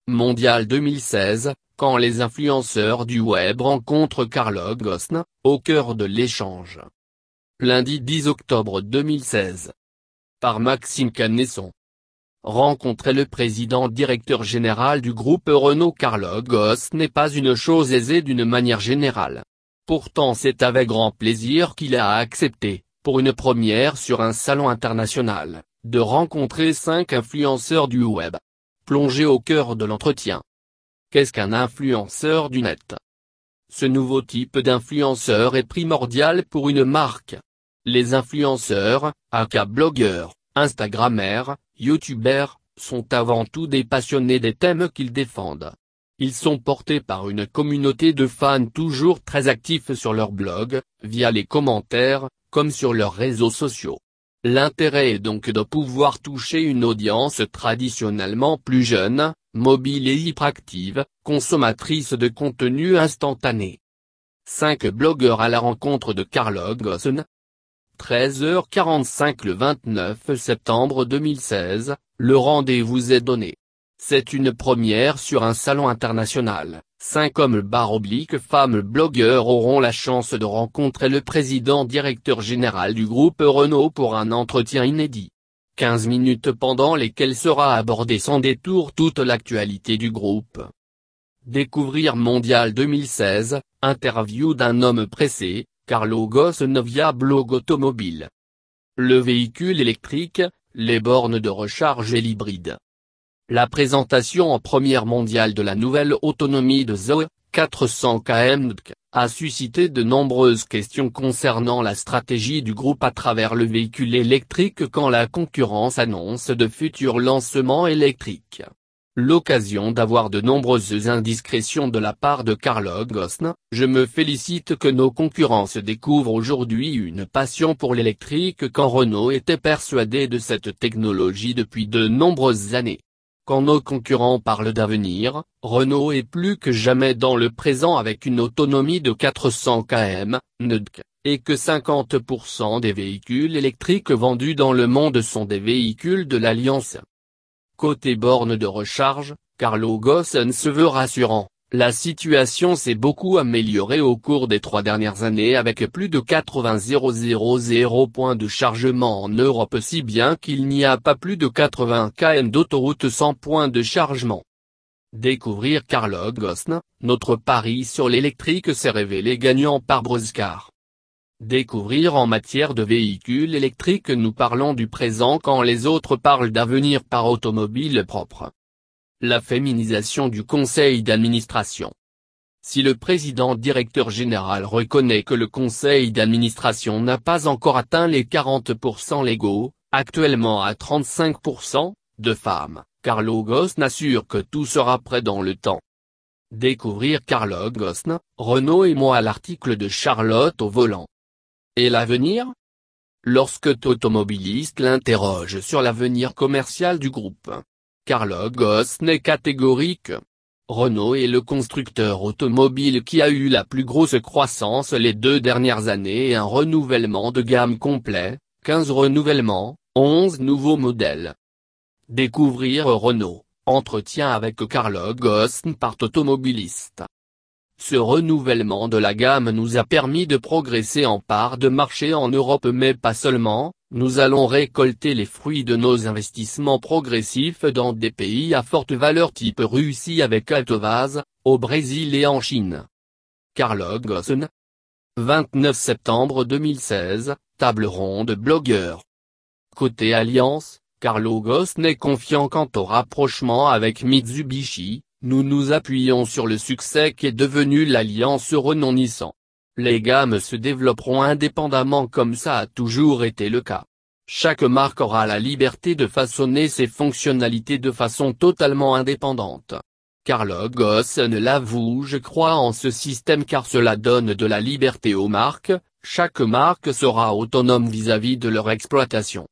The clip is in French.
Mondial 2016, quand les influenceurs du web rencontrent Carlo Ghosn, au cœur de l'échange. Lundi 10 octobre 2016. Par Maxime Canesson. Rencontrer le président directeur général du groupe Renault Carlo Ghosn n'est pas une chose aisée d'une manière générale. Pourtant c'est avec grand plaisir qu'il a accepté, pour une première sur un salon international, de rencontrer 5 influenceurs du web. Plongé au cœur de l'entretien. Qu'est-ce qu'un influenceur du net? Ce nouveau type d'influenceur est primordial pour une marque. Les influenceurs, aka blogueurs, instagrammeurs, youtubeurs, sont avant tout des passionnés des thèmes qu'ils défendent. Ils sont portés par une communauté de fans toujours très actifs sur leur blog, via les commentaires, comme sur leurs réseaux sociaux. L'intérêt est donc de pouvoir toucher une audience traditionnellement plus jeune, mobile et hyperactive, consommatrice de contenu instantané. 5 blogueurs à la rencontre de Carlo Ghosn. 13h45 le 29 septembre 2016, le rendez-vous est donné. C'est une première sur un salon international. 5 hommes/femmes blogueurs auront la chance de rencontrer le président directeur général du groupe Renault pour un entretien inédit. 15 minutes pendant lesquelles sera abordée sans détour toute l'actualité du groupe. Découvrir Mondial 2016, interview d'un homme pressé, Carlo Ghosn via blog automobile. Le véhicule électrique, les bornes de recharge et l'hybride. La présentation en première mondiale de la nouvelle autonomie de Zoe, 400 km, a suscité de nombreuses questions concernant la stratégie du groupe à travers le véhicule électrique quand la concurrence annonce de futurs lancements électriques. L'occasion d'avoir de nombreuses indiscrétions de la part de Carlo Ghosn. Je me félicite que nos concurrents se découvrent aujourd'hui une passion pour l'électrique quand Renault était persuadé de cette technologie depuis de nombreuses années. Quand nos concurrents parlent d'avenir, Renault est plus que jamais dans le présent avec une autonomie de 400 km, et que 50% des véhicules électriques vendus dans le monde sont des véhicules de l'Alliance. Côté borne de recharge, Carlo Ghosn se veut rassurant. La situation s'est beaucoup améliorée au cours des 3 dernières années avec plus de 80 000 points de chargement en Europe si bien qu'il n'y a pas plus de 80 km d'autoroute sans point de chargement. Découvrir Carlo Ghosn, notre pari sur l'électrique s'est révélé gagnant par Bruscar. Découvrir en matière de véhicules électriques nous parlons du présent quand les autres parlent d'avenir par automobile propre. La féminisation du conseil d'administration. Si le président directeur général reconnaît que le conseil d'administration n'a pas encore atteint les 40% légaux, actuellement à 35%, de femmes, Carlo Ghosn assure que tout sera prêt dans le temps. Découvrir Carlo Ghosn, Renault et moi l'article de Charlotte au volant. Et l'avenir? Lorsque Automobiliste l'interroge sur l'avenir commercial du groupe, Carlo Ghosn est catégorique. Renault est le constructeur automobile qui a eu la plus grosse croissance les 2 dernières années et un renouvellement de gamme complet, 15 renouvellements, 11 nouveaux modèles. Découvrir Renault, entretien avec Carlo Ghosn par Automobiliste. Ce renouvellement de la gamme nous a permis de progresser en part de marché en Europe mais pas seulement, nous allons récolter les fruits de nos investissements progressifs dans des pays à forte valeur type Russie avec Altovaz, au Brésil et en Chine. Carlo Ghosn. 29 septembre 2016, table ronde blogueur. Côté Alliance, Carlo Ghosn est confiant quant au rapprochement avec Mitsubishi. Nous nous appuyons sur le succès qu'est devenu l'alliance Renault-Nissan. Les gammes se développeront indépendamment comme ça a toujours été le cas. Chaque marque aura la liberté de façonner ses fonctionnalités de façon totalement indépendante. Carlo Ghosn l'avoue, je crois en ce système car cela donne de la liberté aux marques, chaque marque sera autonome vis-à-vis de leur exploitation.